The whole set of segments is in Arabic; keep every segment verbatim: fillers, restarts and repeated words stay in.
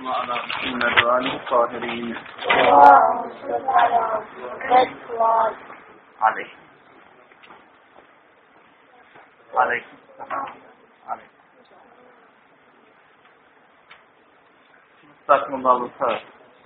اللهم على محمد وآله الطاهرين. اللهم صل على محمد وآله عليه عليه عليه. جزاكم الله بالخير.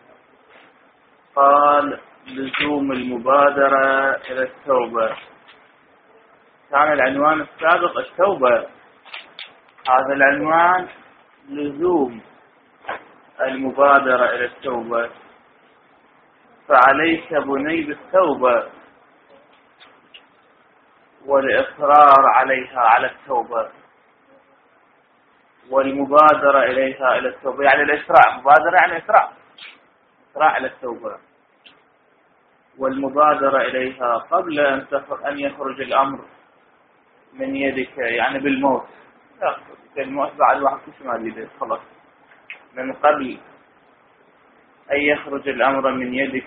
قال لزوم المبادرة إلى التوبة. كان العنوان السابق التوبة، هذا العنوان لزوم المبادرة إلى التوبة. فعليك بني بالتوبة والإصرار عليها على التوبة والمبادرة إليها إلى التوبة، يعني الإسراع. مبادرة يعني إسراع، إسراع إلى التوبة والمبادرة إليها قبل أن أن يخرج الأمر من يدك، يعني بالموت. الموت بعد واحد كيف ما بيده خلاص، من قبل أن يخرج الأمر من يدك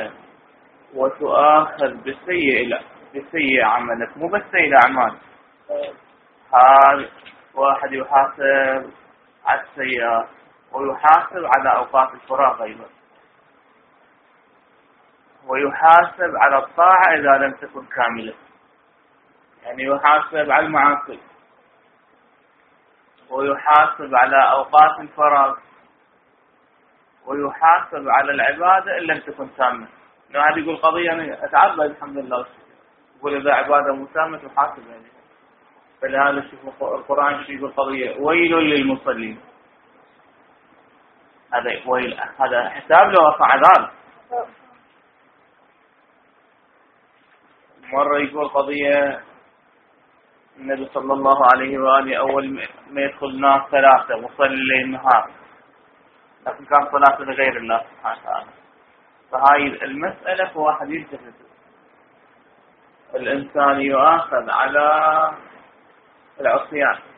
وتؤاخذ بسيء بسيء عملك، مو بس سيء الأعمال. هذا واحد يحاسب على السيئات ويحاسب على أوقات الفراغ أيضا، ويحاسب على الطاعة إذا لم تكن كاملة، يعني يحاسب على المعاصي ويحاسب على أوقات الفراغ ويحاسب على العبادة إن لم تكن تامة. هذا يقول قضية أنا أتعبد الحمد لله، يقول إذا عبادة مو تامة تحاسب عليها. فلهذا شوف القرآن شو يقول قضية ويل للمصلين. هذا ويل، هذا حساب له أصلا عذاب. مرة يقول قضية النبي صلى الله عليه وآله أول ما يدخل الناس ثلاثة مصلي الليل النهار، لكن كان صلاة لغير الله سبحانه وتعالى. فهاي المسألة فواحد يلتفت، الإنسان يؤاخذ على العصيان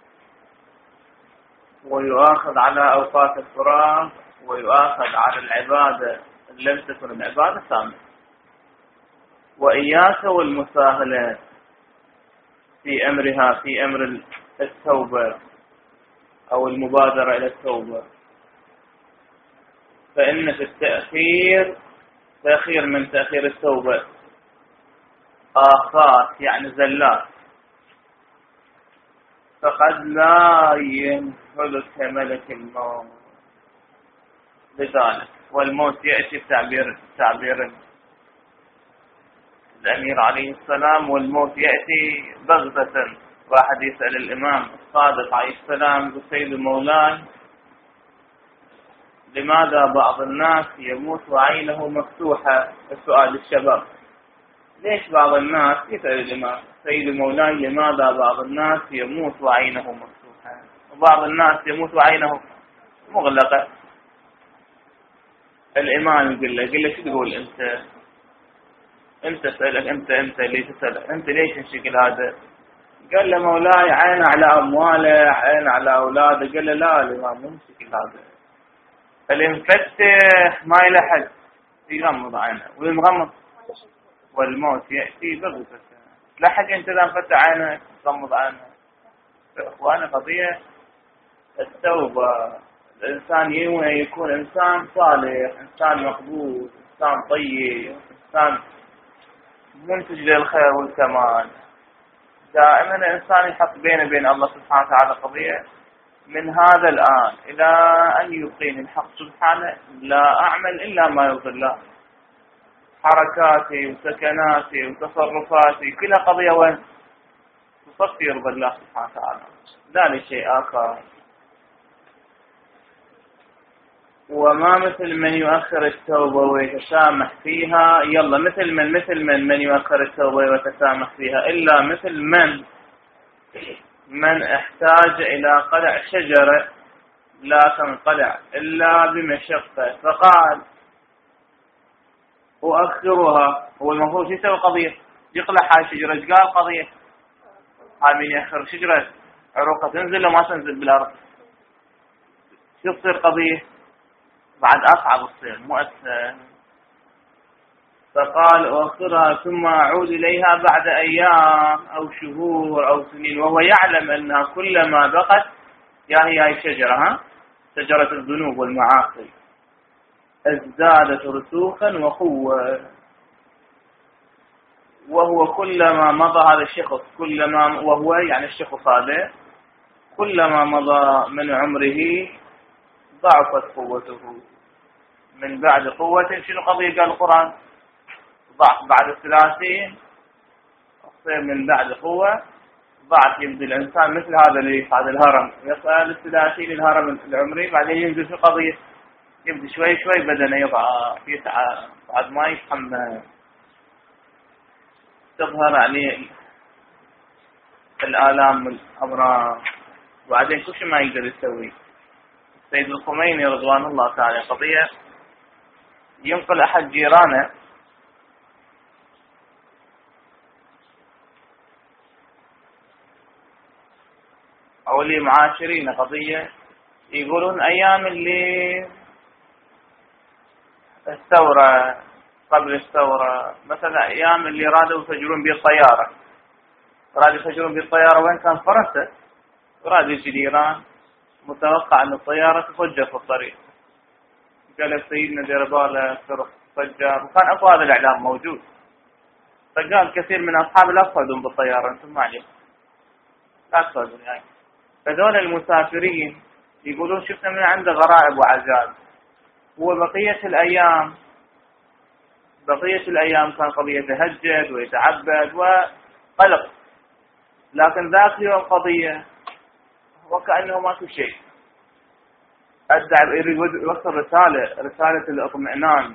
ويؤاخذ على أوقات الفراغ ويؤاخذ على العبادة إن لم تكن العبادة تامة. وإياك والمساهلة في أمرها، في أمر التوبة أو المبادرة إلى التوبة، فإن في التأخير تأخير من تأخير التوبة آفات، يعني زلات، فقد لا ينهلك ملك الموت. لذلك والموت يأتي بتعبير تعبير الأمير عليه السلام، والموت يأتي بغتة. واحد يسأل الإمام الصادق عليه السلام يقول سيد مولاي لماذا بعض الناس يموت وعينه مفتوحة؟ السؤال للشباب، ليش بعض الناس يسأل الإمام سيد مولاي لماذا بعض الناس يموت وعينه مفتوحة وبعض الناس يموت وعينه مغلقة؟ الإمام يقول له يقول له شو تقول أنت؟ أنت سألك أنت أنت اللي تسأل أنت ليش الشكل هذا؟ قال له مولاي عين على أمواله، عين على أولاده. قال له لا الإمام مو الشكل هذا، المفتح ما يلحق يغمض عينه ويمغمض، والموت يأتي بغتة. لحق أنت إذا فتح عينك تغمض عينك. إخواني قضية التوبة، الإنسان يكون إنسان صالح، إنسان مقبول، إنسان طيب، إنسان منتج للخير والكمال. دائما الإنسان يحط بينه وبين الله سبحانه وتعالى قضية من هذا الآن إلى أن يبقيني الحق سبحانه لا أعمل إلا ما يرضي الله. حركاتي وسكناتي وتصرفاتي كلها قضية وين تصفي يرضي الله سبحانه وتعالى، لا لشيء آخر. وما مثل من يؤخر التوبة ويتسامح فيها، يلا مثل من مثل من من يؤخر التوبة ويتسامح فيها، إلا مثل من من احتاج إلى قلع شجرة لا تنقلع إلا بمشقة، فقال أؤخرها. هو المفروض يسوي قضية يقلع هاي الشجرة، قال قضية هاي من يأخر شجرة عروقها تنزل وما تنزل بالأرض، شو تصير قضية بعد أصعب تصير مؤثر. فقال أؤخرها ثم أعود إليها بعد أيام أو شهور أو سنين، وهو يعلم أنها كلما بقت يا هي هاي الشجرة ها شجرة الذنوب والمعاصي ازدادت رسوخا وقوة. وهو كلما مضى هذا الشخص كلما وهو يعني الشخص هذا كلما مضى من عمره ضعفت قوته. من بعد قوة شنو قضية قال القرآن؟ ضعف بعد الثلاثين تصير من بعد قوة ضعف. يبدو الإنسان مثل هذا اللي في هذا الهرم يصل الثلاثين الهرم العمري بعدين ينزل في قضية يبدو شوي شوي بدنه يضعف يتعب بعد ما يتحمل تظهر عليه الآلام والأمراض وبعدين كل شيء ما يقدر يسوي. سيد الخميني رضوان الله تعالى قضية ينقل أحد جيرانه أو اللي معاشرين قضية يقولون أيام اللي الثورة قبل الثورة مثلا أيام اللي رادوا يفجرون بالطيارة رادوا يفجرون بالطيارة وين كان فرنسا رادوا يجي إيران متوقع أن الطيارة تفجر في الطريق. قال سيدنا دير باله فجر وكان أكو هذا الإعلام موجود. فقال كثير من أصحاب لا تصعدون بالطيارة أنتم ما عليكم لا تصعدون يعني. فذول المسافرين يقولون شفنا من عنده غرائب وعجائب. هو بقية الأيام بقية الأيام كان قضية يتهجد ويتعبد وقلق لكن ذاك اليوم قضية وكأنه ما في شيء. أدعى يريد يوصل رسالة رسالة الاطمئنان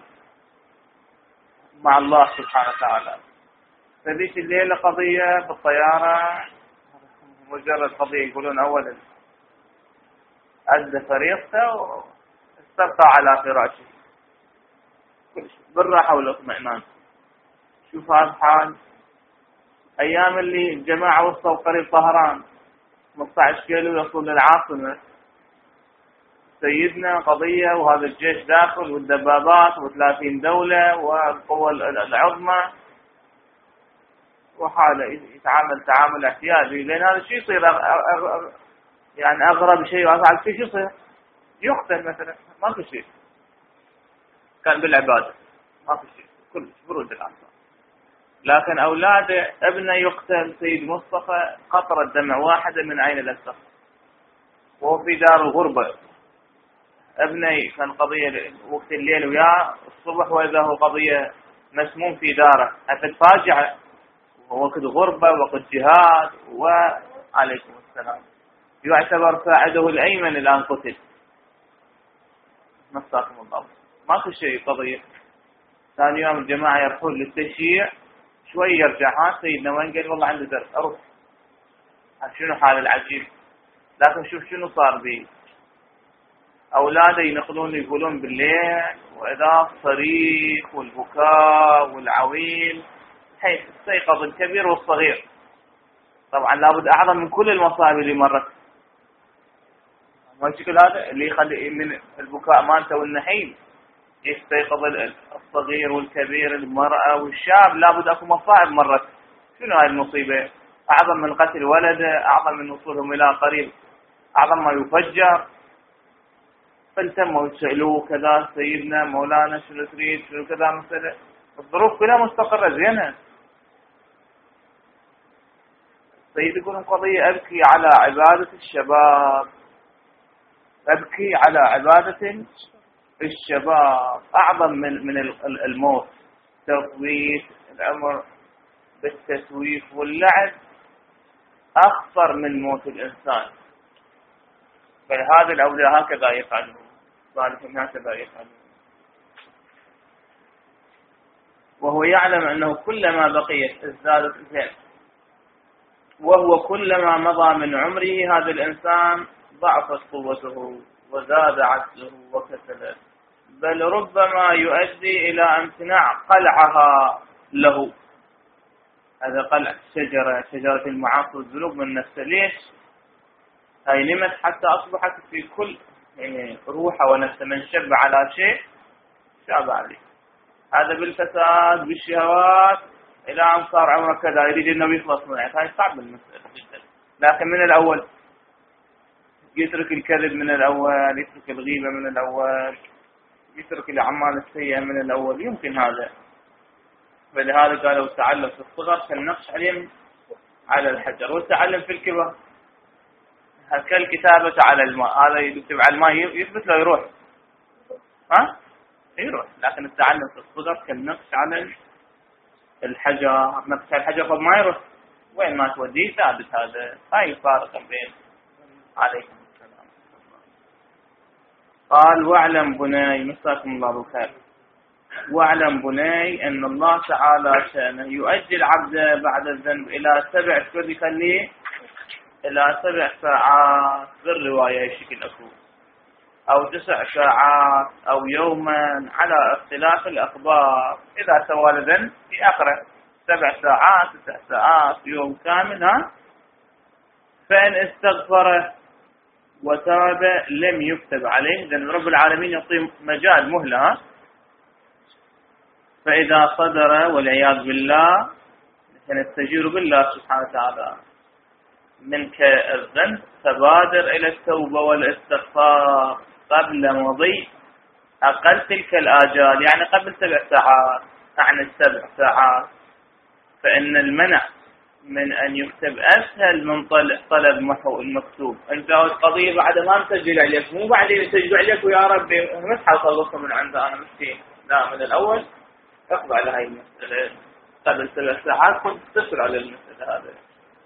مع الله سبحانه وتعالى. فذيك الليلة قضية بالطيارة مجرد قضية يقولون أولا أدى فريقته واسترقى على فراشه بالراحة والاطمئنان. شوف هذا الحال أيام اللي الجماعة وصلوا قريب طهران خمسة عشر كيلو يوصل للعاصمة سيدنا قضية وهذا الجيش داخل والدبابات وثلاثين دولة والقوى العظمى وحاله يتعامل تعامل احتياجي لأن هذا الشيء يصير يعني أغرب شيء وأصعب شيء يصير يقتل مثلا ما في شيء كان بالعبادة ما في شيء كل برود الأنصار. لكن أولاده ابنه يقتل سيد مصطفى قطرة دمع واحدة من عين الأسد وهو في دار الغربة. ابنه كان قضية وقت الليل وياه الصبح وإذا هو قضية مسموم في داره أفد فاجعة وقت غربة وقت جهاد وعليكم السلام يعتبر ساعده الأيمن الآن قتل نصاكم الله. ما في شيء قضية. ثاني يوم الجماعة يروحون للتشييع شوي يرجع ها سيدنا وين قال والله عنده درس أروح شنو حال العجيب. لكن شوف شنو صار بي أولاده ينقلون يقولون بالليل وإذا الصريخ والبكاء والعويل حيث استيقظ الكبير والصغير. طبعا لابد أعظم من كل المصائب اللي مرت ما الشكل هذا اللي يخلي من البكاء مالته والنحيب يستيقظ الصغير والكبير المرأة والشاب لابد أكو مصائب مرت. شنو هاي المصيبة؟ أعظم من قتل ولده أعظم من وصولهم إلى قريب أعظم ما يفجر. فالتموا يسألوه كذا سيدنا مولانا شنو تريد شنو كذا مثلا الظروف كلها مستقرة زينة. السيد يقولون قضية أبكي على عبادة الشباب أبكي على عبادة الشباب أعظم من من الموت. تطويف العمر بالتسويف واللعب أخطر من موت الإنسان. فلهذا الأولياء هكذا يفعلون ذلك هكذا يفعلون. وهو يعلم أنه كلما بقيت ازدادت زين وهو كلما مضى من عمره هذا الإنسان ضعفت قوته وزاد عجزه وكسله بل ربما يؤدي إلى امتناع قلعها له. هذا قلع شجرة شجرة المعاصي والذنوب من نفسه. ليش؟ هاي نمت حتى أصبحت في كل يعني روحه ونفسه من شب على شيء شاب عليه. هذا بالفساد بالشهوات إلى أن صار عمره كذا يريد أنه يخلص من هاي صعب المسألة جدا. لكن من الأول يترك الكذب من الأول، يترك الغيبة من الأول، يترك الأعمال السيئة من الأول، يمكن هذا. فلهذا قالوا تعلم في الصغر كالنقش عليهم على الحجر، والتعلم في الكبر كالكتابة على الماء. هذا يكتب على الماء يثبت له يروح، ها يروح. لكن التعلم في الصغر كالنقش على الحجر، نقش على الحجر فما ما يروح، وين ما توديه ثابت. هذا هاي الفارق بين. عليكم السلام. قال واعلم بني، مساكم الله بالخير، واعلم بني أن الله تعالى شأنه يؤجل عبده بعد الذنب إلى سبع شهور، يخليه إلى سبع ساعات بالرواية شكل أكو، أو تسع ساعات أو يوما على اختلاف الأخبار. إذا سوى الذنب في آخره سبع ساعات تسع ساعات يوم كامل. ها فإن استغفره وتاب لم يكتب عليه، لأن رب العالمين يعطي مجال مهلة. فإذا صدر والعياذ بالله نستجير بالله سبحانه وتعالى منك الذنب، فبادر إلى التوبة والاستغفار قبل مضي أقل تلك الآجال، يعني قبل سبع ساعات عن السبع ساعات. فإن المنع من أن يكتب أسهل من طلب محو المكتوب. أنت القضية بعد ما مسجل عليك، مو بعدين يسجل عليك ويا ربي مسح أخلصها من عند أنا مسكين، لا، من الأول اقضى على هاي المسألة قبل سبع ساعات، كنت تصل على المسألة هذا.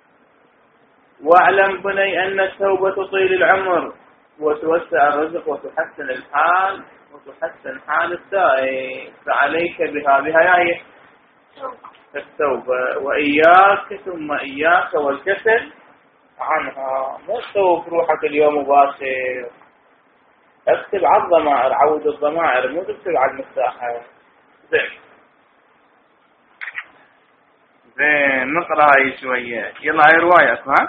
واعلم بني أن التوبة تطيل العمر وتوسع الرزق وتحسن الحال وتحسن حال السائل، فعليك بها بها التوبة، وإياك ثم إياك والكسل عنها. مو تسوي روحك اليوم مباشر، اكتب على الضمائر، عود الضمائر، مو تكتب على المساحة. زين زين نقرأ هاي شوية. يلا هاي رواية ها.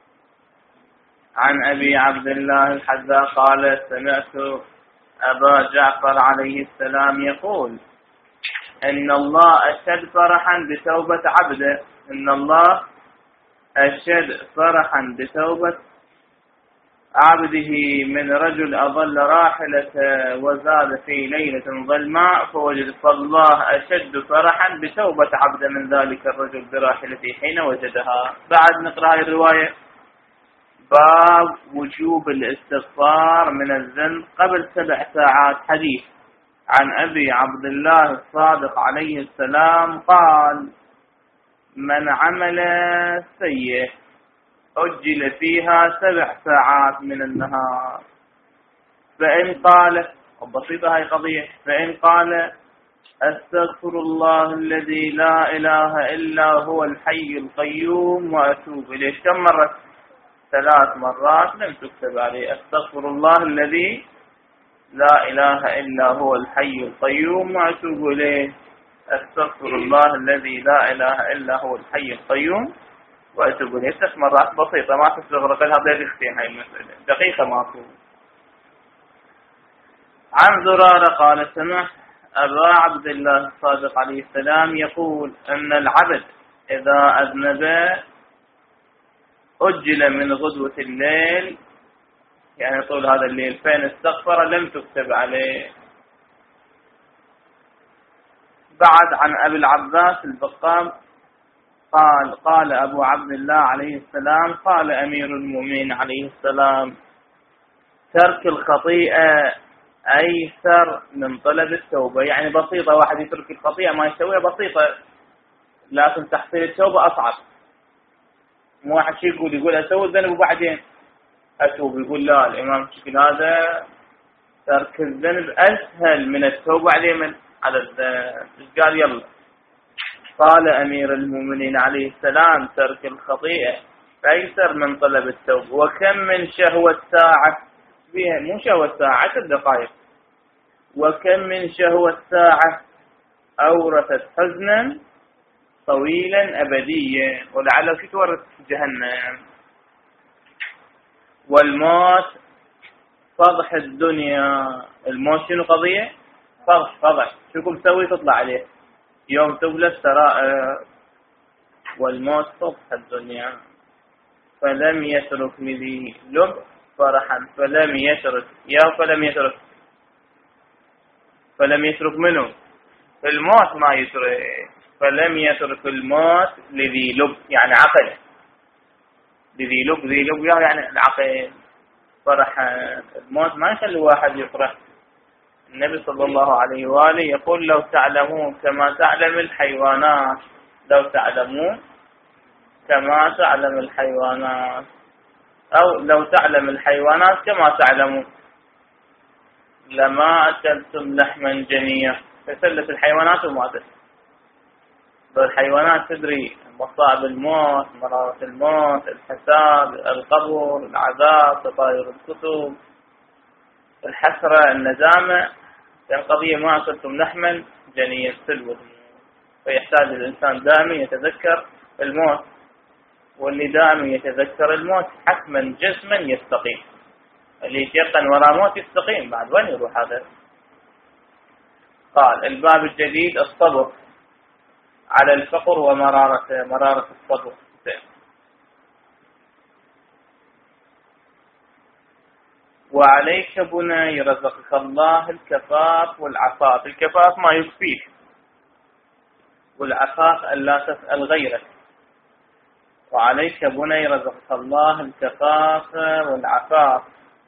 عن أبي عبد الله الحذاء قال سمعت أبا جعفر عليه السلام يقول إن الله أشد فرحا بتوبة عبده، إن الله أشد فرحا بتوبة عبده من رجل أضل راحلة وزاد في ليلة ظلماء فوجد، فالله أشد فرحا بتوبة عبده من ذلك الرجل براحلته حين وجدها. بعد نقرأ هذه الرواية. باب وجوب الاستغفار من الذنب قبل سبع ساعات. حديث عن أبي عبد الله الصادق عليه السلام قال من عمل سيئة أجل فيها سبع ساعات من النهار، فإن قال، بسيطة هاي قضية، فإن قال أستغفر الله الذي لا إله إلا هو الحي القيوم وأتوب إليه، كم مرة؟ ثلاث مرات لم تكتب عليه. أستغفر الله الذي لا إله إلا هو الحي القيوم وأتوب إليه. أستغفر الله الذي لا إله إلا هو الحي القيوم وأتوب إليه. ثلاث مرات بسيطة ما تستغرق لها دقيقتين هاي المسألة، دقيقة ما تكون. عن زرارة قال سمعت أبا عبد الله الصادق عليه السلام يقول أن العبد إذا أذنب أجل من غدوة الليل، يعني طول هذا الليل، فإن استغفر لم تكتب عليه. بعد عن أبي العباس البقام قال قال أبو عبد الله عليه السلام قال أمير المؤمنين عليه السلام ترك الخطيئة أيسر من طلب التوبة. يعني بسيطة، واحد يترك الخطيئة ما يسويها بسيطة، لكن تحصيل التوبة أصعب. مو واحد شيء يقول يقول أسوي الذنب وبعدين أتوب، يقول لا، الإمام الشكل هذا ترك الذنب أسهل من التوبة عليه من على الذنب. قال يلا قال أمير المؤمنين عليه السلام ترك الخطيئة أيسر من طلب التوبة، وكم من شهوة ساعة فيها، مو شهوة ساعة عشر دقائق، وكم من شهوة ساعة أورثت حزنا طويلا أبديا ولعله في تورث جهنم. والموت فضح الدنيا. الموت شنو قضية؟ فضح فضح شو مسوي تطلع عليه يوم تبلى السرائر. والموت فضح الدنيا فلم يترك لذي لب فرحا فلم يترك يا فلم يترك فلم يترك منه الموت ما يترك فلم يترك الموت لذي لب يعني عقل لذي لب ذي لب يعني العقل فرحا الموت ما يخلي واحد يفرح. النبي صلى الله عليه وآله يقول لو تعلمون كما تعلم الحيوانات لو تعلمون كما تعلم الحيوانات أو لو تعلم الحيوانات كما تعلمون لما أكلتم لحما جنيا. فسلت الحيوانات وماتت. الحيوانات تدري مصائب الموت مرارة الموت الحساب القبر العذاب تطاير الكتب الحسرة الندامة. القضية ما أكلتم لحما جنيا سلوة. فيحتاج الإنسان دائما يتذكر الموت واللي دائما يتذكر الموت حتما جسما يستقيم. اللي يتيقن وراء موت يستقيم بعد وين يروح هذا. قال الباب الجديد الصبر على الفقر ومرارة مرارة الصبر. وعليك بني رزقك الله الكفاف والعفاف. الكفاف ما يكفيك والعفاف ألا تسأل غيرك. وعليك بني رزقك الله الكفاف والعفاف.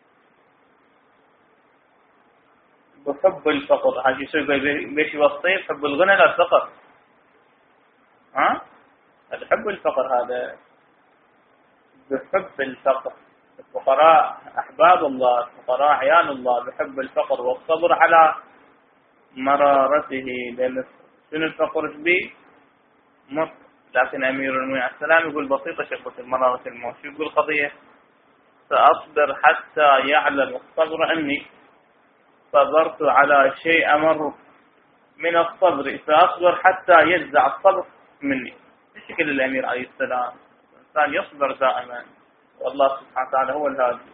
بحب الفقر هاجي يسوي بيش وصي بحب الغنى لا الفقر. ها هذا حب الفقر هذا بحب الفقر. الفقراء أحباب الله الفقراء عيال الله بحب الفقر والصبر على مرارته. لأن شنو الفقر به مر. لكن أمير المؤمنين عليه السلام يقول بسيطة شقة مرارة الموت. شو يقول قضية سأصبر حتى يعلم الصبر أني صبرت على شيء أمر من الصبر سأصبر حتى يجزع الصبر مني. بشكل الأمير عليه السلام الإنسان يصبر دائما والله سبحانه وتعالى هو الهادي.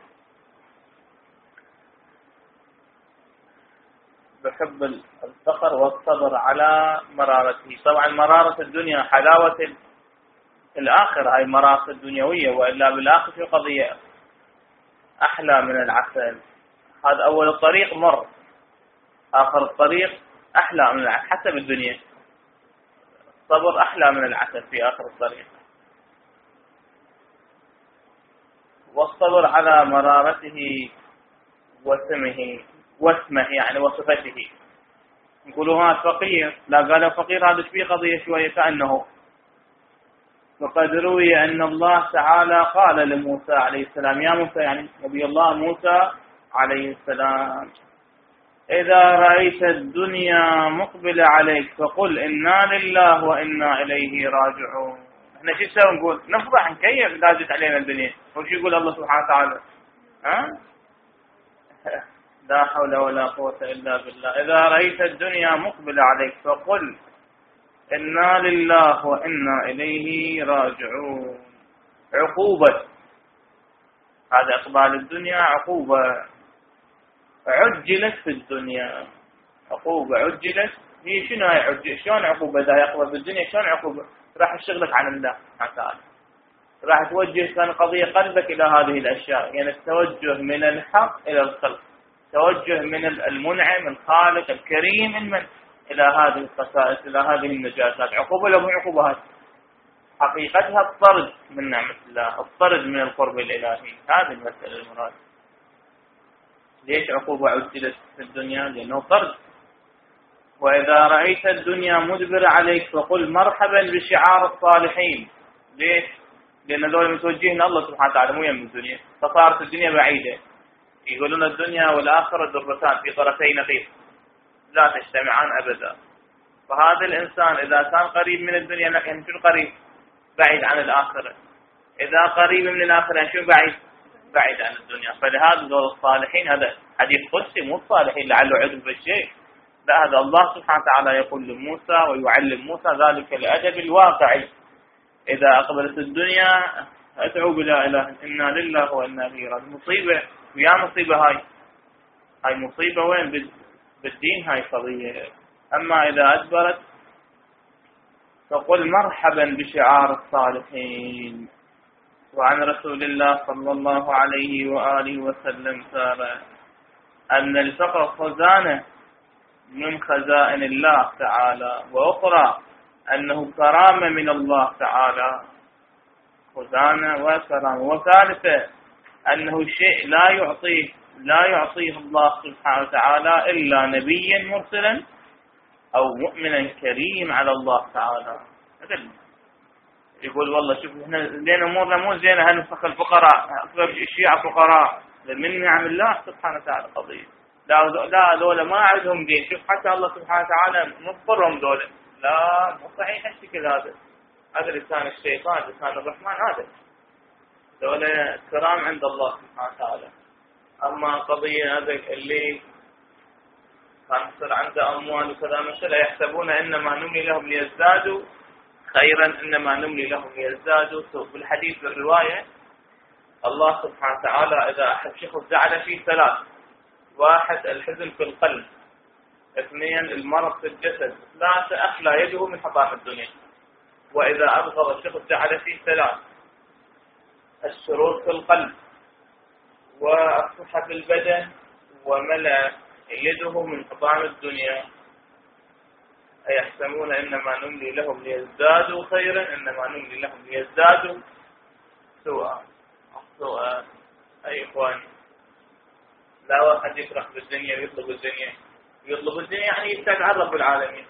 بحب الفقر والصبر على مرارته. طبعا مرارة الدنيا حلاوة الآخرة هاي مرارة الدنيوية وإلا بالآخر في قضية أحلى من العسل. هذا أول الطريق مر آخر الطريق أحلى من العسل حتى بالدنيا. الصبر أحلى من العسل في آخر الطريق. والصبر على مرارته وسمه واسمه يعني وصفته. يقولوا هذا فقير لا قال فقير هذا في قضية شوية كأنه. وقد روي أن الله تعالى قال لموسى عليه السلام يا موسى يعني نبي الله موسى عليه السلام إذا رأيت الدنيا مقبلة عليك فقل إنا لله وإنا إليه راجعون. احنا شو نسوي نقول نفرح نكيف دازت علينا الدنيا. وش يقول الله سبحانه وتعالى ها لا حول ولا قوة إلا بالله. إذا رأيت الدنيا مقبلة عليك فقل إنا لله وإنا إليه راجعون. عقوبة هذا إقبال الدنيا عقوبة عجلت في الدنيا. عقوبة عجلت هي شنو هي عجلت شلون عقوبة إذا يقبل بالدنيا شلون عقوبة راح تشغلك عن الله سبحانه وتعالى. راح توجه كان قضية قلبك إلى هذه الأشياء يعني التوجه من الحق إلى الخلق توجه من المنعم الخالق الكريم المن إلى هذه الخصائص إلى هذه النجاسات. عقوبة لو مو عقوبة حقيقتها الطرد من نعمة الله الطرد من القرب الإلهي. هذه المسألة المراد. ليش عقوبة عجلت في الدنيا لأنه طرد. وإذا رأيت الدنيا مدبرة عليك فقل مرحبا بشعار الصالحين. ليش لأن ذول متوجهين الله سبحانه وتعالى مو يم الدنيا فصارت الدنيا بعيدة. يقولون الدنيا والآخرة دربتان في طرفي نقيض لا تجتمعان أبدا. فهذا الإنسان إذا كان قريب من الدنيا يعني شو قريب بعيد عن الآخرة. إذا قريب من الآخرة يعني شو بعيد بعيد عن الدنيا. فلهذا ذول الصالحين هذا حديث قدسي مو الصالحين لعله عذب بالشيء لا هذا الله سبحانه وتعالى يقول لموسى ويعلم موسى ذلك الأدب الواقعي. إذا أقبلت الدنيا أدعو بلا إله إنا لله وإنا إليه راجعون. مصيبة ويا مصيبة هاي هاي مصيبة وين بالدين هاي قضية. أما إذا أدبرت فقل مرحبا بشعار الصالحين. وعن رسول الله صلى الله عليه وآله وسلم قال أن الفقر خزانة من خزائن الله تعالى، وأخرى أنه كرامة من الله تعالى، خزانة وكرامة، وثالثة أنه شيء لا يعطيه لا يعطيه الله سبحانه وتعالى إلا نبيا مرسلا أو مؤمنا كريم على الله تعالى. يقول والله شوف احنا لين امورنا مو زينه، هنفق الفقراء، الشيعة فقراء من نعم الله سبحانه وتعالى قضيه. لا لا ذولا ما عندهم دين. شوف حتى الله سبحانه وتعالى مضطرهم ذولا. لا مو صحيح الشكل هذا. هذا لسان الشيطان، لسان الرحمن هذا. ذولا كرام عند الله سبحانه وتعالى. اما قضيه هذا اللي كان يصير عنده اموال وكذا مثلا يحسبون انما نملي لهم ليزدادوا خيرا انما نملي لهم ليزدادوا سوء. بالحديث بالروايه الله سبحانه وتعالى اذا احد شخص جعل فيه ثلاث: واحد الحزن في القلب، اثنين المرض في الجسد، ثلاثه اخلى يده من حطام الدنيا. واذا ابغض الشخص جعل فيه ثلاث: السرور في القلب، والصحه في البدن، وملأ يده من حطام الدنيا. أيحسبون إنما نملي لهم ليزدادوا خيرا إنما نملي لهم ليزدادوا سوءا. سوءا أي إخواني، لا واحد يفرح بالدنيا ويطلب الدنيا. يطلب الدنيا يعني يستدعى رب العالمين.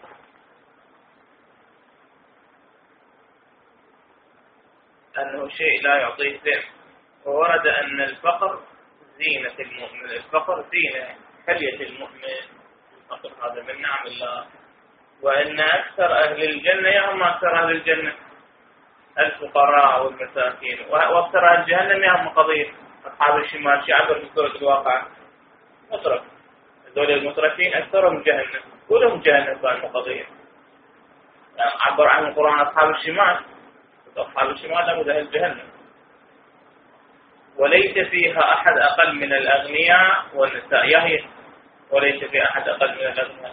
أنه شيء لا يعطيه ذنب. وورد أن الفقر زينة المؤمن، الفقر زينة حلية المؤمن. الفقر هذا من نعم الله. وأن أكثر أهل الجنة يهم أكثر أهل الجنة الفقراء والمساكين، وأكثر أهل جهنم يهم قضية أصحاب الشمال. شعبر في سورة الواقع مترف، هذول المترفين أكثرهم جهنم، كلهم جهنم كانوا قضية. يعني عبر عن القرآن أصحاب الشمال، أصحاب الشمال لابد أهل جهنم. وليس فيها أحد أقل من الأغنياء والنساء. يهي وليس في أحد أقل من الأغنياء.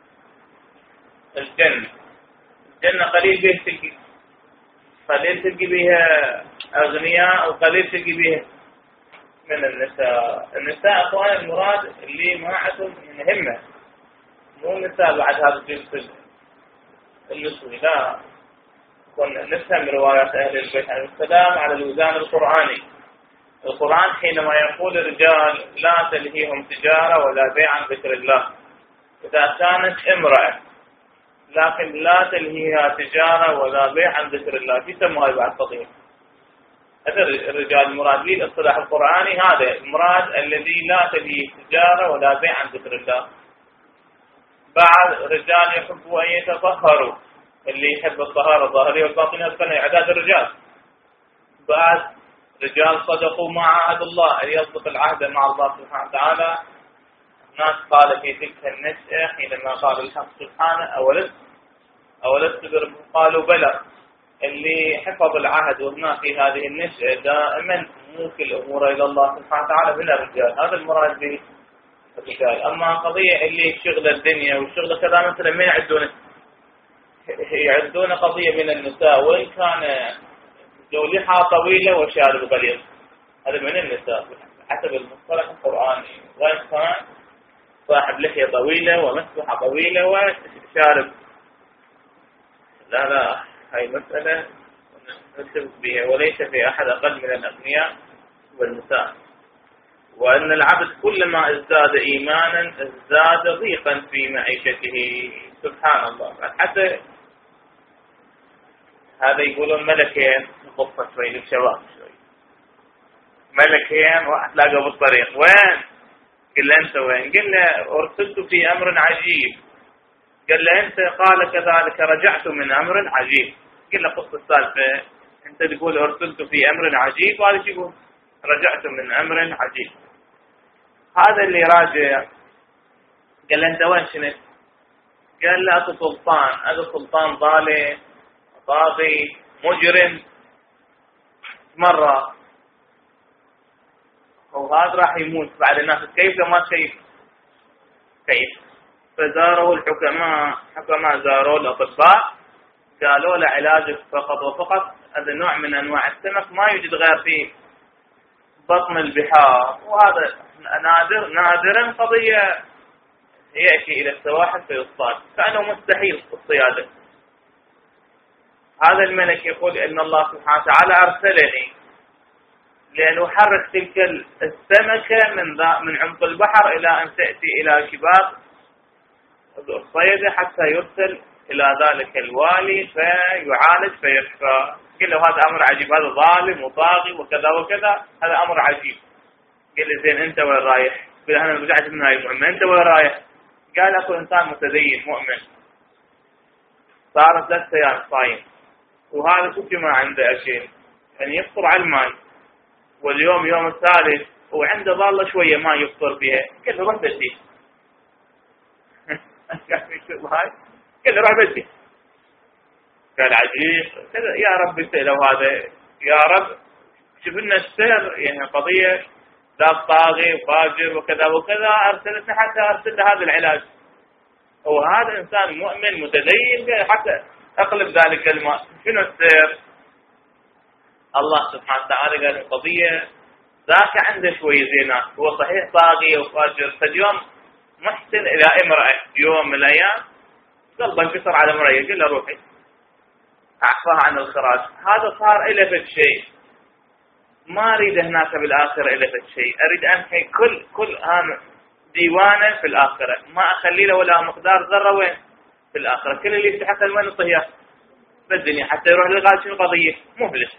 الجنة الجنة قليل به تلقي، قليل تلقي بها أغنياء وقليل تلقي بها من النساء. النساء أخوان المراد اللي ما عندهم همة، مو النساء بعد هذا الجنس النسوي. لا، نفهم روايات أهل البيت عليه السلام على الوزان القرآني. القرآن حينما يقول الرجال لا تلهيهم تجارة ولا بيع عن ذكر الله، إذا كانت امرأة لكن لا تلهيها تجارة ولا بيع عن ذكر الله، في سموها بعد قضية. هذا الرجال المراد لي الاصطلاح القرآني، هذا المراد الذي لا تلهيه تجارة ولا بيع عن ذكر الله. بعض رجال يحبوا أن يتطهروا، اللي يحب الطهارة الظاهرية والباطنية يذكرنا إعداد الرجال. بعض رجال صدقوا ما عاهد الله أن يصدق العهد مع الله سبحانه وتعالى. ناس قال في تلك النشأة حينما قال الحق سبحانه أولست أولست بربكم قالوا بلى. اللي حفظ العهد وهنا في هذه النشأة دائما موكل الأمور إلى الله سبحانه وتعالى من الرجال. هذا المراد به الرجال. أما قضية اللي شغل الدنيا وشغل كذا مثلا ما يعدون يعدون قضية من النساء، وإن كان ذو لحى طويلة وشارب غليظ، هذا من النساء حسب المصطلح القرآني. وإن كان صاحب لحية طويلة ومسبحة طويلة وشارب، لا لا، هاي مسألة نتفق بها. وليس في أحد أقل من الأغنياء والنساء. وأن العبد كلما ازداد إيمانا ازداد ضيقا في معيشته. سبحان الله. حتى هذا يقولون ملكين نقطة شوي للشباب شوي، ملكين واحد لاقوا بالطريق، وين؟ قل له أنت وين؟ قل له أرسلت في أمر عجيب. قال له أنت؟ قال كذلك رجعت من أمر عجيب. قل له قصة السالفة، أنت تقول أرسلت في أمر عجيب، وهذا شو يقول؟ رجعت من أمر عجيب. هذا اللي راجع. قال له أنت وين شنت؟ قال له أكو سلطان، أكو سلطان ظالم طاغي مجرم مرة، وهذا راح يموت بعد الناس. كيف ما كيف كيف فزاروا الحكماء، حكماء زاروا الأطباء قالوا له علاجك فقط وفقط هذا نوع من أنواع السمك ما يوجد غير في بطن البحار، وهذا نادر نادرا قضية يأتي إلى السواحل فيصطاد، فأنه مستحيل الصيادة. هذا الملك يقول إن الله سبحانه وتعالى أرسلني لأن أحرك تلك السمكة من من عمق البحر إلى أن تأتي إلى شباك الصيد حتى يرسل إلى ذلك الوالي فيعالج فيشفى. قال له هذا أمر عجيب، هذا ظالم وطاغي وكذا وكذا، هذا أمر عجيب. قال لي زين أنت وين رايح؟ قال أنا رجعت من هاي المهمة، أنت وين رايح؟ قال أكو إنسان متدين مؤمن صارت ثلاث أيام صايم، وهذا كل ما عنده شيء يعني يفطر على الماء، واليوم يوم الثالث وعنده ظالة شوية ما يفطر بها. قال له روح بدي قال له روح بدي. قال عجيب كذا يا رب لو هذا يا رب شوف لنا السر، يعني قضية لا طاغي وفاجر وكذا وكذا، أرسلتنا حتى أرسل هذا العلاج. وهذا إنسان مؤمن متدين حتى أقلب ذلك الماء. شنو السر؟ الله سبحانه وتعالى قال القضية ذاك عنده شوية زينات، هو صحيح طاغي وفاجر، فاليوم محسن إلى امرأة يوم من الأيام قلبه انكسر على امرأة، قال له روحي أعفاها عن الخراج. هذا صار إلى فد شيء، ما أريد هناك بالآخرة إلى فد شيء، أريد أمحي كل كل هذا ديوانه في الآخرة، ما أخلي له ولا مقدار ذرة وين في الآخرة. كل اللي يستحق وين الطهيات بالدنيا حتى يروح للغاية. شنو قضية؟ مفلس.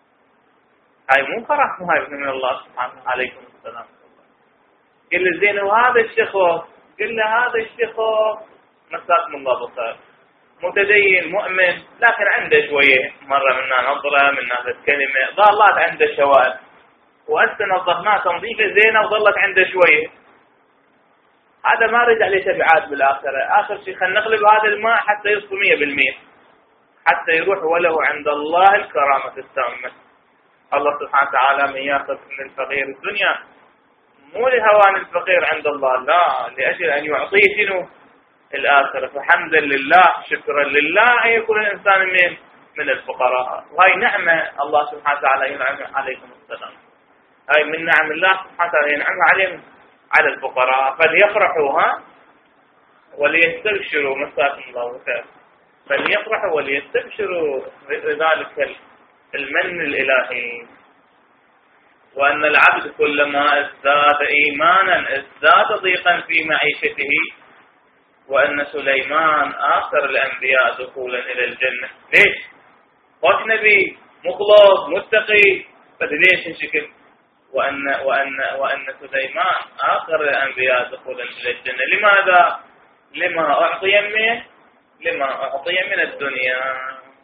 هاي مو كرامة، هاي من الله سبحانه. عليكم السلام. قل له زين وهذا الشيخوف، قل له هذا الشيخوف مساكم الله بخير، متدين مؤمن لكن عنده شوية مرة منا نظرة منا كلمة، ظلت عنده شوائب، وأنت نظفناه تنظيفة زينة وظلت عنده شوية. هذا ما رجع عليه تبعات بالآخرة. آخر شيء خلينا نقلب هذا الماء حتى يصل مية بالمية حتى يروح وله عند الله الكرامة التامة. الله سبحانه وتعالى من يأخذ من الفقير الدنيا مو لهوان الفقير عند الله، لا، لأجل أن يعطيه شنو الآخرة. فحمدا لله شكرا لله أن يكون الإنسان من من الفقراء، وهي نعمة الله سبحانه وتعالى ينعم عليكم السلام. هاي من نعم الله سبحانه وتعالى ينعم عليهم على الفقراء، فليفرحوا ها وليستبشروا. مساكم الله خير. فليفرحوا وليستبشروا بذلك المن الإلهي. وأن العبد كلما ازداد إيمانا ازداد ضيقا في معيشته، وأن سليمان آخر الأنبياء دخولا إلى الجنة. ليش؟ خوش نبي مخلص متقي، فليش هالشكل؟ وأن وأن وأن سليمان آخر الأنبياء دخولا إلى الجنة. لماذا؟ لما أعطي منه لما أعطي من الدنيا.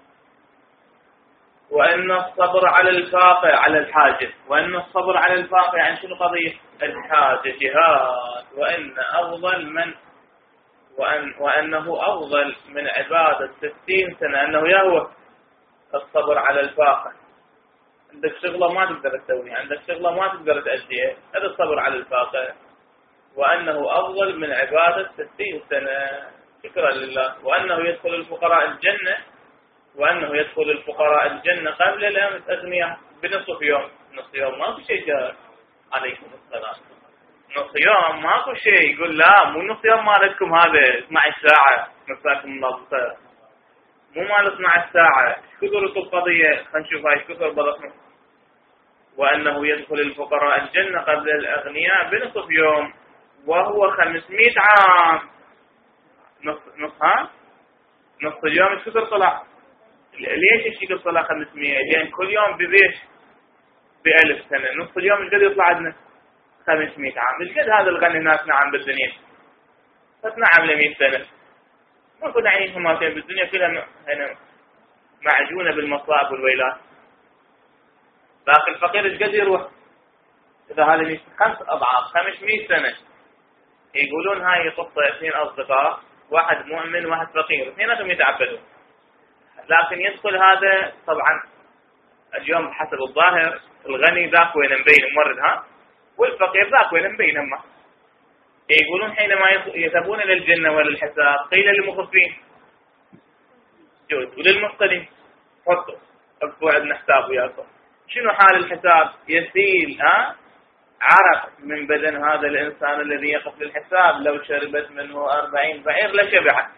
وأن الصبر على الفاقة على الحاجة، وأن الصبر على الفاقة عن شنو قضية الحاجة جهاد، وأن أفضل من وأن وأنه أفضل من عبادة ستين سنة، أنه يهوى الصبر على الفاقة. عندك شغلة ما تقدر تسويها، عندك شغلة ما تقدر تأديها، هذا الصبر على الفاقة. وأنه أفضل من عبادة ستين سنة شكرا لله. وأنه يدخل الفقراء الجنة وأنه يدخل الفقراء الجنة قبل الأمس أغنياء بنصف يوم. نصف يوم ماكو شيء جاء. عليكم السلام. نصف يوم ماكو شيء. يقول لا مو نصف يوم مالتكم هذا اثنعش ساعة. مساكم الله بخير. مو مال اثنعش ساعة. كثر القضية. خلينا نشوف هاي كثر بلطنا. وأنه يدخل الفقراء الجنة قبل الأغنياء بنصف يوم، وهو خمسمائة عام. نص نص ها نص اليوم ايش كثر طلع؟ ليش الشيء طلع خمسمائة؟ لأن كل يوم ببيش بألف سنة. نص اليوم ايش قد يطلع عندنا؟ خمسمائة عام. ايش قد هذا الغني الناس نعم بالدنيا؟ فتنعم لمئة سنة. ما كنا عايشين هماتين بالدنيا كلها هنا معجونة بالمصائب والويلات. لكن الفقير ايش قد يروح؟ إذا هذا خمس أضعاف خمسمائة سنة. يقولون هاي قصة اثنين أصدقاء، واحد مؤمن وواحد فقير، اثنيناتهم يتعبدون. لكن يدخل هذا طبعا اليوم بحسب الظاهر الغني ذاك وين مبين ممرد ها، والفقير ذاك وين مبين هما. يقولون حينما يذهبون إلى الجنة وللحساب قيل للمخفين جود وللمصطلين حطوا اكو عندنا حساب وياكم. شنو حال الحساب؟ يسيل ها عرق من بدن هذا الإنسان الذي يقف للحساب، لو شربت منه أربعين بعير لشبعت.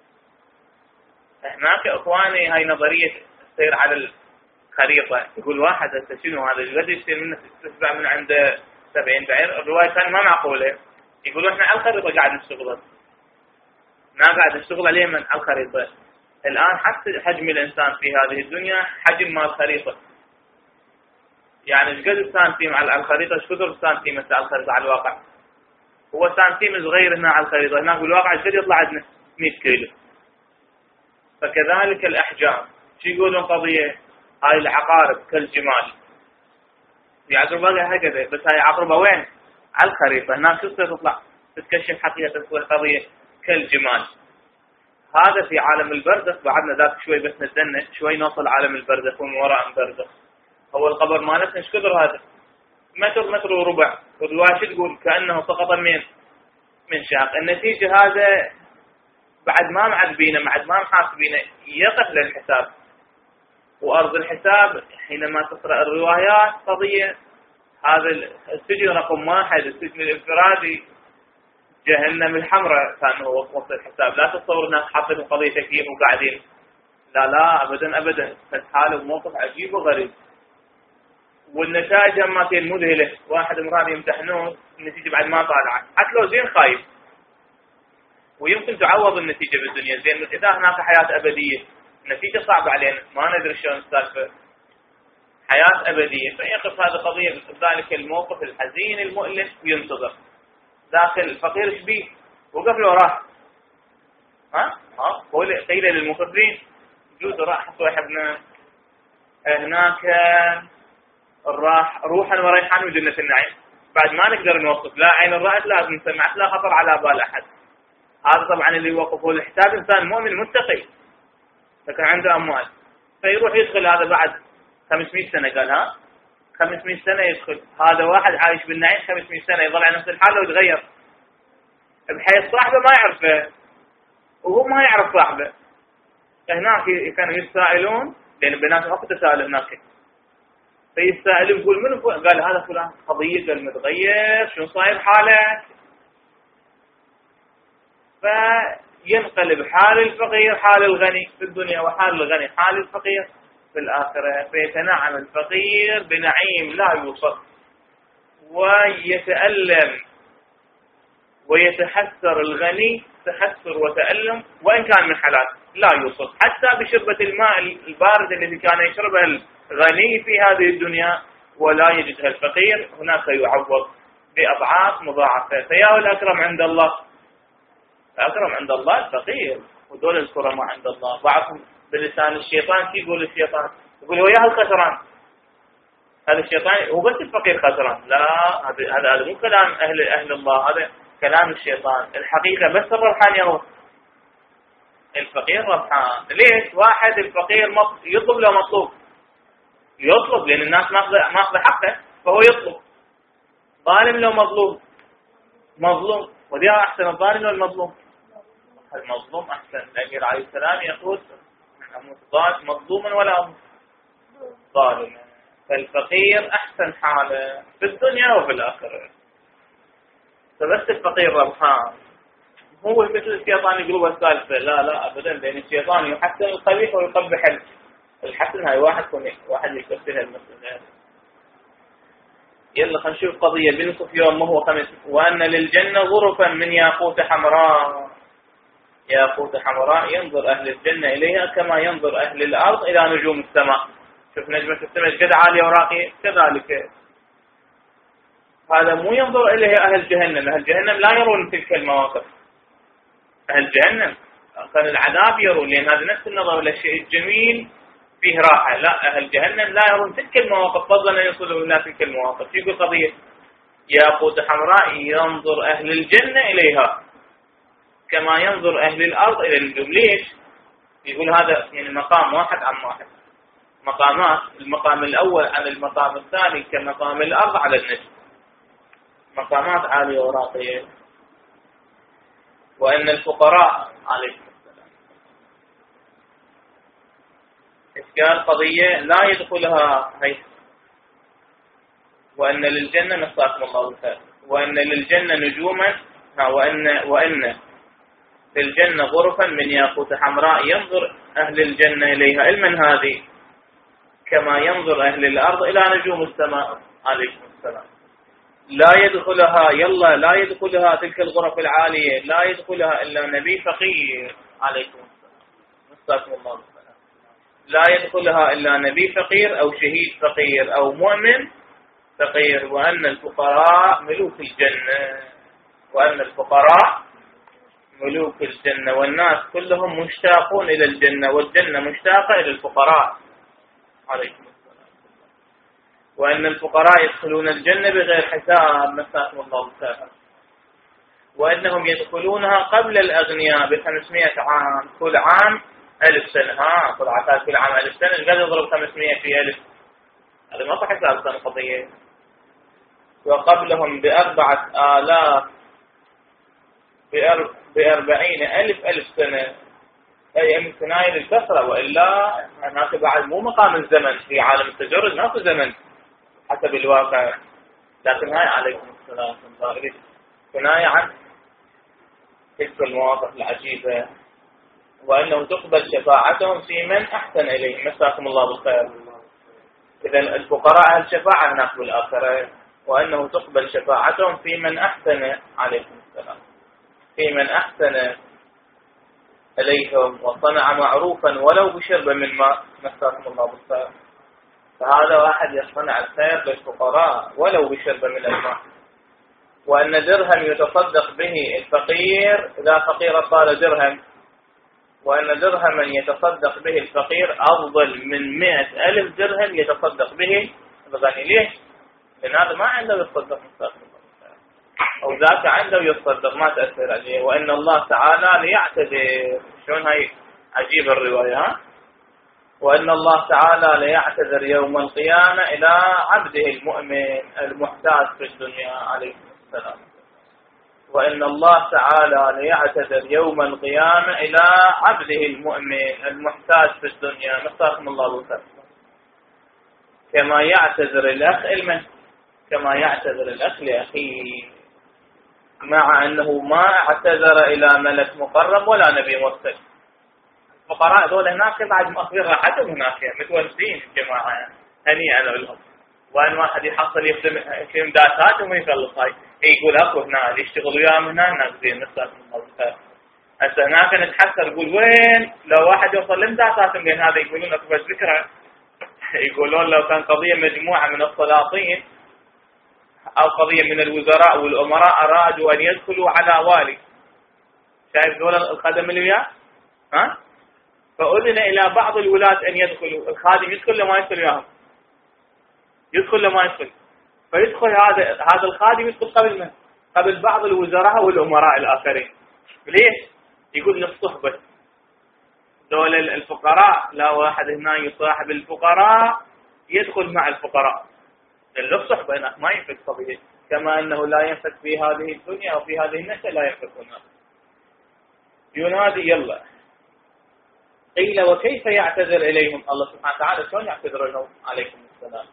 هناك إخواني هاي نظرية السير على الخريطة. يقول واحد هسه شنو هذا قد يشتري منه تسبع من عنده سبعين بعير. الرواية كانت ما معقولة. يقولوا احنا على الخريطة قاعد نشتغل، ما قاعد نشتغل عليه من على الخريطة. الآن حتى حجم الإنسان في هذه الدنيا حجم مال الخريطة. يعني ايش قد سنتيم على الخريطة، ايش كثر سنتيم على الخريطة على الواقع؟ هو سنتيم صغير هنا على الخريطة، هناك بالواقع ايش قد يطلع عندنا؟ مئة كيلو. فكذلك الأحجام. شو يقولون قضية هاي العقارب كالجمال. في عقربة هكذا، بس هاي عقربة وين؟ على الخريطة. هناك شو تطلع تتكشف حقيقة القضية كالجمال. هذا في عالم البرزخ. بعدنا ذاك شوي بس نتدنى شوي نوصل عالم البرزخ ومن وراء البرزخ. هو القبر مالتنا ايش كثر هذا؟ متر متر وربع. والرواية تقول كأنه سقط من من شاق. النتيجة هذا بعد ما معذبينه، بعد ما محاسبينه، يقف للحساب. وأرض الحساب حينما تقرأ الروايات قضية هذا السجن رقم واحد، السجن الانفرادي، جهنم الحمراء كان هو وقت الحساب. لا تتصور الناس حاطين قضية تكييف وقاعدين، لا لا أبدا أبدا. حاله وموقف عجيب وغريب. والنتائج ما كان مذهلة. واحد مراد يمتحنون النتيجة بعد ما طالعت، حتى لو زين خايف، ويمكن تعوض النتيجة بالدنيا زين. إذا هناك حياة أبدية النتيجة صعبة علينا، ما ندري شلون السالفة. حياة أبدية، فيقف هذه قضية ذلك الموقف الحزين المؤلم وينتظر. داخل الفقير ايش بيه؟ وقف له راح. ها؟ ها؟ قيل للمفكرين جوز راح صاحبنا هناك الراح روحا وريحان وجنة النعيم. بعد ما نقدر نوصف، لا عين الرأت لازم سمعت، لا خطر على بال أحد. هذا طبعا اللي يوقفه الحساب إنسان مؤمن متقي لكن عنده أموال، فيروح يدخل هذا بعد خمسمئة سنة. قال ها خمسمئة سنة يدخل. هذا واحد عايش بالنعيم خمسمئة سنة يظل على نفس الحال ويتغير، بحيث صاحبه ما يعرفه وهو ما يعرف صاحبه. هناك كانوا يتسائلون لأن بنات وقت تساءل هناك، فيستسأل يقول منو؟ قال هذا فلان. قضية المتغير شو صاير حالك؟ فينقلب حال الفقير حال الغني في الدنيا، وحال الغني حال الفقير في الآخرة. فيتنعم الفقير بنعيم لا يوصف، ويتألم ويتحسر الغني تحسر وتألم وإن كان من حلال لا يوصف. حتى بشربة الماء البارد الذي كان يشربه الغني في هذه الدنيا ولا يجدها الفقير، هناك يعوض بأضعاف مضاعفة. فيا الأكرم عند الله، الأكرم عند الله الفقير، ودول الكرماء عند الله. بعضهم بلسان الشيطان كي يقول الشيطان؟ يقول هو يا الخسران، هذا الشيطان هو بس الفقير خسران. لا، هذا هذا مو كلام أهل أهل الله، هذا كلام الشيطان. الحقيقة بس الربحان يروح، الفقير ربحان. ليش؟ واحد الفقير يطلب له مطلوب، يطلب لأن الناس ماخذ حقه فهو يطلب. ظالم له مظلوم، مظلوم. ودي أحسن الظالم والمظلوم؟ المظلوم أحسن. الأمير عليه السلام يقول أموت مظلوما ولا ظالما. فالفقير أحسن حاله في الدنيا وفي الآخرة. فبس الفقير ربحان. هو مثل الشيطان يقولوا السالفة، لا لا أبدا، لأن الشيطان يحسن القبيح ويقبح الحسن. هاي واحد واحد يكسرها المسألة. يلا خلينا نشوف قضية بنصف يوم وهو خمس. وأن للجنة غرفا من ياقوت حمراء، ياقوت حمراء ينظر أهل الجنة إليها كما ينظر أهل الأرض إلى نجوم السماء. شوف نجمة السماء قد عالية وراقية، كذلك هذا مو ينظر إليه أهل جهنم. أهل جهنم لا يرون تلك المواقف. أهل جهنم كان العذاب يرون، لأن هذا نفس النظر إلى الشيء الجميل فيه راحة. لا، أهل جهنم لا يرون تلك المواقف، فضلا أن يصلوا إلى تلك المواقف. يقول قضية ياقوت حمراء ينظر أهل الجنة إليها كما ينظر أهل الأرض إلى النجوم. ليش؟ يقول هذا يعني مقام واحد عن واحد، مقامات. المقام الأول عن المقام الثاني كمقام الأرض على النجم، مقامات عالية وراقية. وأن الفقراء عليكم السلام، إيش قال قضية لا يدخلها هي، وأن للجنة نساكم الله بالخير، وأن للجنة نجوما، وأن وأن في الجنة غرفا من ياقوت حمراء ينظر أهل الجنة إليها علما هذه كما ينظر أهل الأرض إلى نجوم السماء. عليكم السلام. لا يدخلها يلا لا يدخلها تلك الغرف العالية، لا يدخلها إلا نبي فقير. عليكم السلام. نساكم الله بالخير. لا يدخلها إلا نبي فقير أو شهيد فقير أو مؤمن فقير. وأن الفقراء ملوك الجنة، وأن الفقراء ملوك الجنة، والناس كلهم مشتاقون إلى الجنة، والجنة مشتاقة إلى الفقراء. عليكم السلام. وأن الفقراء يدخلون الجنة بغير حساب. مساكم الله بالخير. وأنهم يدخلونها قبل الأغنياء بخمسمائة عام، كل عام ألف سنة. ها كل عتاد كل عام ألف سنة، قد يضرب خمسمائة في ألف، هذا ما صح حساب سنة قضية. وقبلهم بأربعة آلاف بأربعين ألف ألف سنة، أي من ثنائي للكسرة، وإلا هناك بعد مو مقام الزمن في عالم التجرد، ما في زمن حسب الواقع، لكن هاي عليكم السلام ثنائي عن تلك المواقف العجيبة. وأنه تقبل شفاعتهم في من أحسن إليهم. مساكم الله بالخير. إذا الفقراء أهل شفاعة هناك بالآخرة. وأنه تقبل شفاعتهم في من أحسن. عليكم السلام. في من أحسن إليهم وصنع معروفا ولو بشرب من ماء. مساكم الله بالخير. فهذا واحد يصنع الخير للفقراء ولو بشرب من الماء. وأن درهم يتصدق به الفقير إذا فقير صار درهم، وأن درهما يتصدق به الفقير أفضل من مئة ألف درهم يتصدق به الغني. ليش؟ لأن هذا ما عنده يتصدق مساكم أو ذاك عنده يتصدق ما تأثر عليه. وأن الله تعالى ليعتذر. شلون هاي عجيب الرواية. ها؟ وأن الله تعالى ليعتذر يوم القيامة إلى عبده المؤمن المحتاج في الدنيا. عليه السلام. وأن الله تعالى ليعتذر يوم القيامة إلى عبده المؤمن المحتاج في الدنيا. مساكم الله بالخير. كما يعتذر الأخ المن كما يعتذر الأخ لأخيه، مع أنه ما اعتذر إلى ملك مقرب ولا نبي مرسل. الفقراء دول هناك بعد مأخذين راحتهم هناك متونسين الجماعة هنيئا لهم. وأن واحد يحصل يخدم داتاتهم ويخلص هاي يقول أكو هنا اللي يشتغل وياهم هنا ناقصين. نساكم الله بالخير. هسه هناك نتحسر نقول وين لو واحد يوصل لمداتاتهم، لأن هذا يقولون أكو بس ذكرى يقولون لو كان قضية مجموعة من السلاطين أو قضية من الوزراء والأمراء أرادوا أن يدخلوا على والي، شايف دول الخدم اللي وياه ها، فأذن إلى بعض الولاة أن يدخلوا، الخادم يدخل لما يدخل وياهم، يدخل لما يدخل، فيدخل هذا هذا الخادم يدخل قبل من؟ قبل بعض الوزراء والأمراء الآخرين. ليش؟ يقول للصحبة دول الفقراء، لا واحد هنا يصاحب الفقراء يدخل مع الفقراء، لأن الصحبة هناك ما ينفك طبيعي، كما أنه لا ينفك في هذه الدنيا وفي هذه النشأة لا ينفك هناك. ينادي يلا قيل وكيف يعتذر إليهم؟ الله سبحانه وتعالى شلون يعتذر لهم؟ عليكم السلام.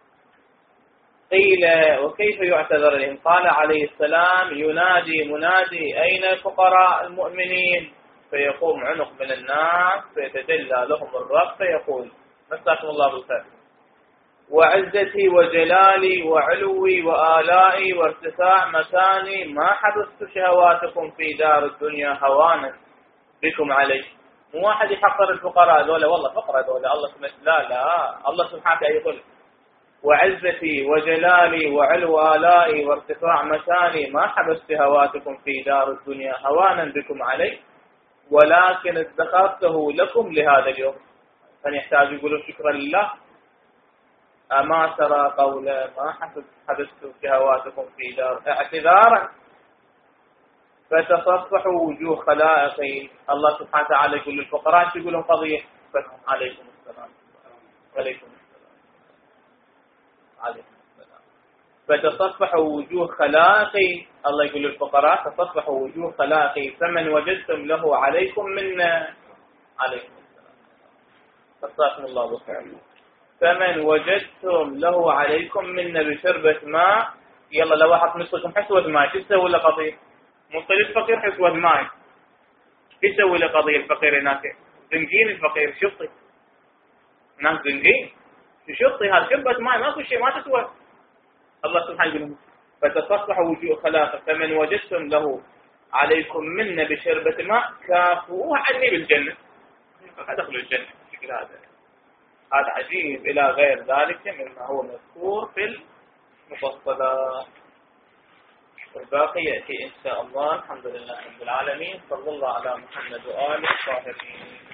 قيل وكيف يعتذر إليهم؟ قال عليه السلام ينادي منادي أين الفقراء المؤمنين؟ فيقوم عنق من الناس فيتجلى لهم الرب فيقول مساكم الله بالخير وعزتي وجلالي وعلوي وآلائي وارتفاع مكاني ما حبست شهواتكم في دار الدنيا هوانا بكم عليه. مو واحد يحقر الفقراء ذولا والله فقراء ذولا الله سبحانه، لا لا الله سبحانه يقول وعزتي وجلالي وعلو آلائي وارتفاع مكاني ما حبست هواتكم في دار الدنيا هوانا بكم عليه ولكن ادخرته لكم لهذا اليوم. فنحتاج يقولوا شكرا لله. أما ترى قولا ما حبست شهواتكم في دار اعتذارا فتصفحوا وجوه خلائقي. الله سبحانه وتعالى يقول للفقراء شو يقولون قضية عليكم السلام عليكم السلام عليكم السلام فتصفحوا وجوه خلائقي. الله يقول للفقراء تصفحوا وجوه خلائقي فمن وجدتم له عليكم منا عليكم السلام. جزاكم الله بخير. فمن وجدتم له عليكم منا بشربة ماء، يلا لو واحد مثلكم حسوة ماء شو تسوي له قضية؟ منطلي الفقير حسوة ماء، شو يسوي له قضية الفقير هناك؟ زنجين الفقير شطي هناك زنجين شطي، هذا شربة ماء ماكو شيء ما تسوى. الله سبحانه يقول فتصفحوا وجوه خلاقه فمن وجدتم له عليكم منا بشربة ماء كافوه عني بالجنة، فادخلوا الجنة. الشكل هذا هذا عجيب إلى غير ذلك مما هو مذكور في المفصلات، والباقي يأتي إن شاء الله. الحمد لله رب العالمين، صلى الله على محمد وآله الطاهرين.